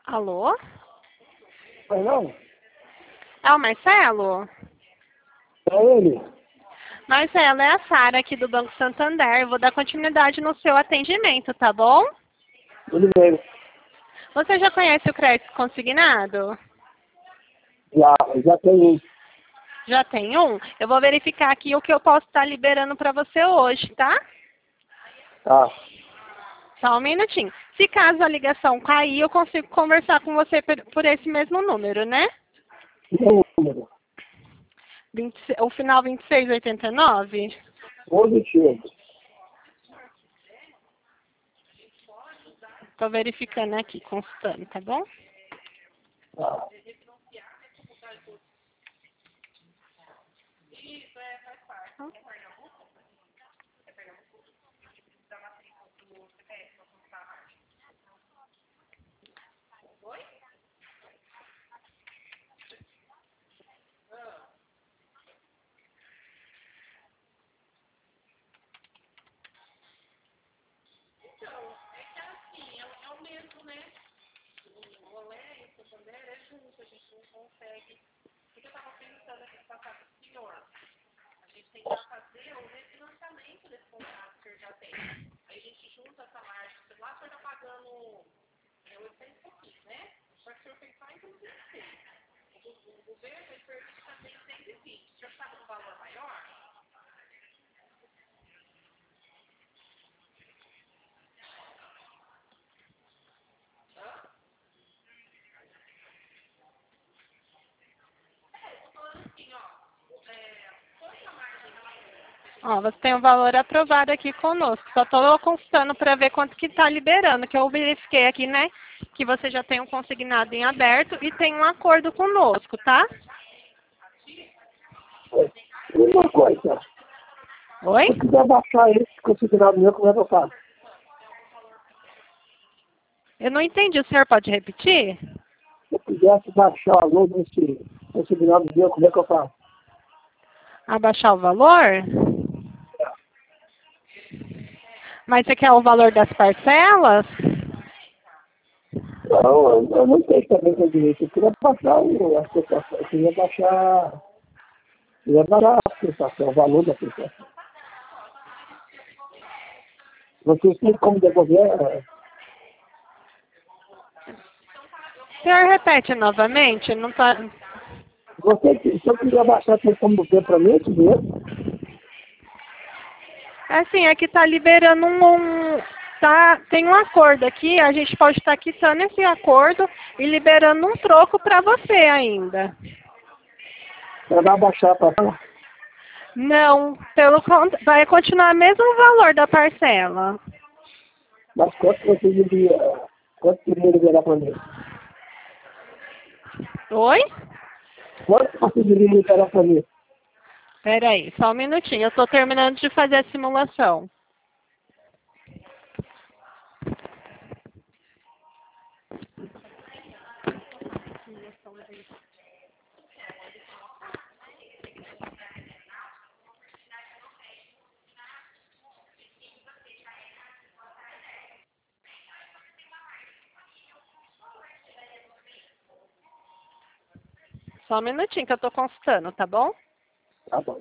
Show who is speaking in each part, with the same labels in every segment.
Speaker 1: Alô?
Speaker 2: Mas não,
Speaker 1: É o Marcelo?
Speaker 2: é ele.
Speaker 1: Marcelo, é a Sara aqui do Banco Santander. Eu vou dar continuidade no seu atendimento, tá bom?
Speaker 2: Tudo bem.
Speaker 1: Você já conhece o crédito consignado?
Speaker 2: Já tem um.
Speaker 1: Já tem um? Eu vou verificar aqui o que eu posso estar liberando para você hoje, tá?
Speaker 2: Tá.
Speaker 1: Só um minutinho. Se caso a ligação cair, eu consigo conversar com você por esse mesmo número, né?
Speaker 2: Que é o número?
Speaker 1: O final 2689?
Speaker 2: Positivo.
Speaker 1: Tô verificando aqui, constando, tá bom?
Speaker 2: Tá.
Speaker 1: Ó, você tem o valor aprovado aqui conosco. Só tô constando para ver quanto que tá liberando, que eu verifiquei aqui, né? Que você já tem um consignado em aberto e tem um acordo conosco, tá?
Speaker 2: E uma coisa,
Speaker 1: Oi?
Speaker 2: se eu quiser baixar esse considerado meu, como é que eu faço?
Speaker 1: Eu não entendi. O senhor pode repetir?
Speaker 2: Se eu quisesse baixar o valor desse considerado meu, como é que eu faço?
Speaker 1: Abaixar o valor? Mas você quer o valor das parcelas?
Speaker 2: Não, eu não sei também que é direito. Eu queria baixar a prestação. Eu queria baixar a prestação, o valor da prestação. Vocês têm como devolver?
Speaker 1: O senhor repete novamente? Não tá...
Speaker 2: Se eu quiser baixar, tem como ver para mim esse dinheiro?
Speaker 1: Assim, aqui tá liberando tem um acordo aqui, a gente pode estar quitando esse acordo e liberando um troco para você ainda.
Speaker 2: Para dar baixar para lá.
Speaker 1: Não, pelo contrário, vai continuar o mesmo valor da parcela.
Speaker 2: Mas quanto queria liberar para mim?
Speaker 1: Oi?
Speaker 2: Quanto conseguiria liberar para mim?
Speaker 1: Espera aí, só um minutinho, eu estou terminando de fazer a simulação. Só um minutinho que eu estou consultando, tá bom?
Speaker 2: Tá bom.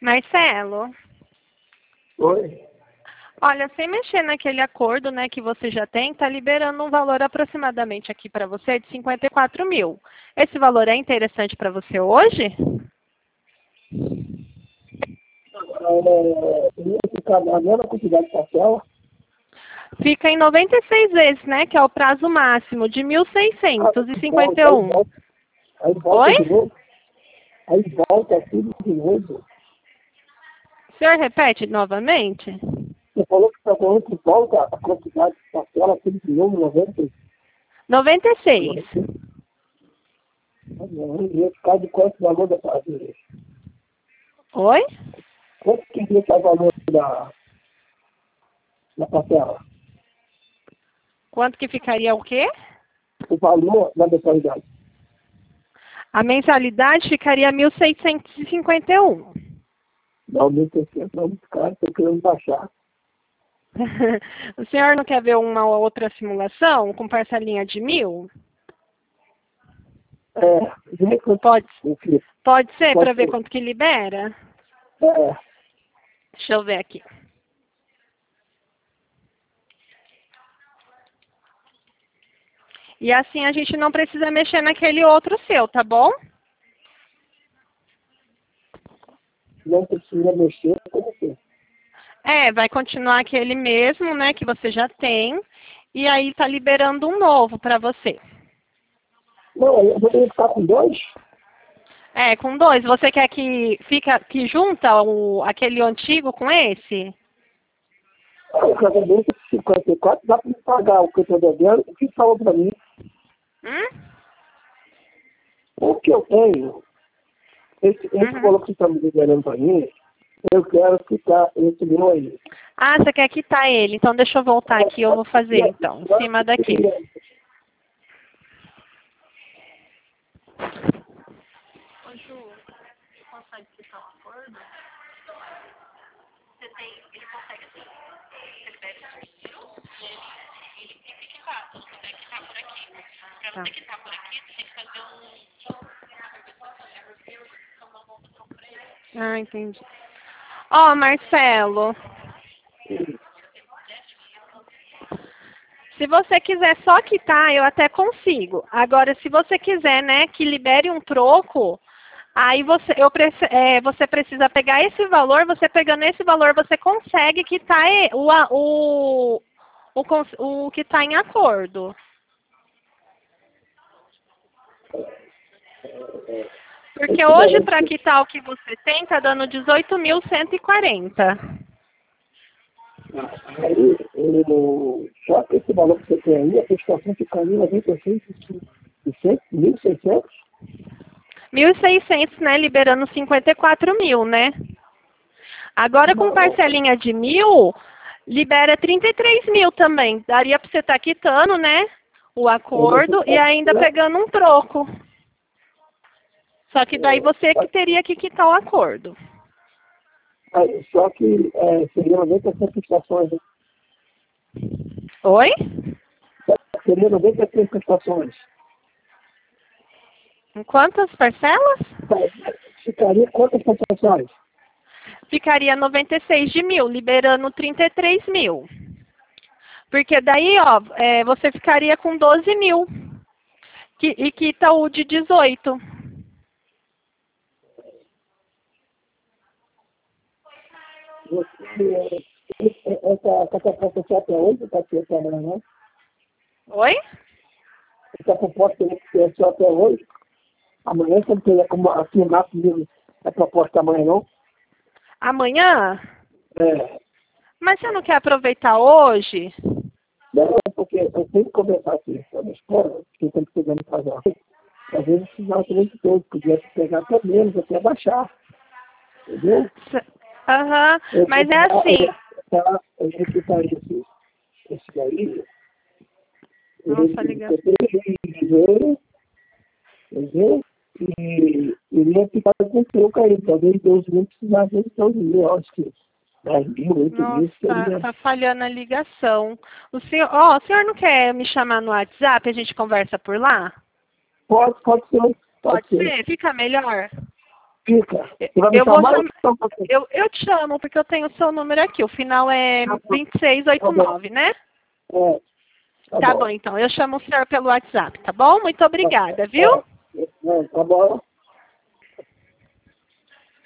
Speaker 1: Marcelo,
Speaker 2: Oi?
Speaker 1: olha, sem mexer naquele acordo, né, que você já tem, tá liberando um valor aproximadamente aqui para você de 54 mil. Esse valor é interessante para você hoje?
Speaker 2: Ia ficar na mesma quantidade de parcela.
Speaker 1: Fica em 96 vezes, né, que é o prazo máximo de
Speaker 2: Aí
Speaker 1: 1.651.
Speaker 2: volta, aí volta
Speaker 1: Oi?
Speaker 2: de novo. Aí volta tudo de novo.
Speaker 1: O senhor repete novamente?
Speaker 2: Você falou que está falando que volta a quantidade de parcela tudo de novo,
Speaker 1: 96.
Speaker 2: ia ficar de quanto valor da parcela?
Speaker 1: Oi?
Speaker 2: Quanto que ia ser o valor da parcela?
Speaker 1: Quanto que ficaria o quê?
Speaker 2: O valor da mensalidade.
Speaker 1: A mensalidade ficaria 1.651.
Speaker 2: Não, 1.600 não, muito caro, estou querendo baixar.
Speaker 1: O senhor não quer ver uma outra simulação com parcelinha de 1.000?
Speaker 2: Vê quanto
Speaker 1: Pode,
Speaker 2: enfim,
Speaker 1: pode ser
Speaker 2: pode
Speaker 1: para ver
Speaker 2: ser.
Speaker 1: quanto que libera?
Speaker 2: É,
Speaker 1: Deixa eu ver aqui. E assim a gente não precisa mexer naquele outro seu, tá bom?
Speaker 2: não precisa mexer, como assim?
Speaker 1: É, vai continuar aquele mesmo, né, que você já tem. E aí tá liberando um novo para você.
Speaker 2: Não, eu vou ter que ficar com dois?
Speaker 1: É, com dois. Você quer que junta aquele antigo com esse?
Speaker 2: O casamento de 54 dá para me pagar o que eu estou devendo. O que falou para mim? O que eu tenho, esse valor que você está me liberando para mim, eu quero quitar esse meu aí.
Speaker 1: Ah, você quer quitar ele. Então deixa eu voltar aqui, eu vou fazer então, em cima daqui. Ô Ju, você consegue quitar o acordo? Ele consegue assim, você libera ele tem que quitar, você consegue quitar por aqui. Pra você quitar por aqui, você tem que fazer Ah, entendi. Ó, Marcelo, se você quiser só quitar, eu até consigo. Agora, se você quiser, né, que libere um troco, aí você precisa pegar esse valor, você pegando esse valor, você consegue quitar o que está em acordo. Porque hoje, para quitar o que você tem, está dando 18.140.
Speaker 2: Aí, só que esse valor que você tem aí, a prestação ficaria em 96 e 1.600?
Speaker 1: 1.600, né? Liberando 54 mil, né? Agora, com parcelinha de 1.000, libera 33 mil também. Daria para você estar quitando, né? O acordo e ainda pegando um troco. Só que daí você que teria que quitar o acordo.
Speaker 2: Só que seria 97 prestações. Né?
Speaker 1: Oi?
Speaker 2: Seria 93 prestações.
Speaker 1: Em quantas parcelas?
Speaker 2: Ficaria quantas prestações?
Speaker 1: Ficaria 96 de 1.000, liberando 33 mil. Porque daí, ó, você ficaria com 12 mil. E quita o de 18.
Speaker 2: Essa proposta até hoje está aqui até amanhã, não?
Speaker 1: Oi?
Speaker 2: Essa proposta teria que ser só até hoje. Amanhã você não teria como afirmar comigo a proposta amanhã, não?
Speaker 1: Amanhã?
Speaker 2: É.
Speaker 1: Mas você não quer aproveitar hoje?
Speaker 2: Não, porque eu tenho que conversar aqui com a minha escola, que tem que pegar no casal. Às vezes precisava ter muito todo, podia pegar até menos, até baixar. Entendeu?
Speaker 1: Aham, mas é assim.
Speaker 2: Eu vou quitar esse daí.
Speaker 1: Nossa, ligação.
Speaker 2: Entendeu? E iria ficar com o troco aí. Talvez Deus não precisasse de 12 mil, eu acho que 10 mil, 8 mil
Speaker 1: Nossa,
Speaker 2: seria.
Speaker 1: tá falhando a ligação. O senhor não quer me chamar no WhatsApp? A gente conversa por lá?
Speaker 2: Pode ser.
Speaker 1: Pode ser? Fica melhor?
Speaker 2: Fica. Você vai me
Speaker 1: Eu vou
Speaker 2: chamar?
Speaker 1: chamar, eu te chamo, porque eu tenho o seu número aqui. O final é 2689, né?
Speaker 2: É,
Speaker 1: Tá bom, então. Eu chamo o senhor pelo WhatsApp, tá bom? Muito obrigada, viu?
Speaker 2: Tá bom.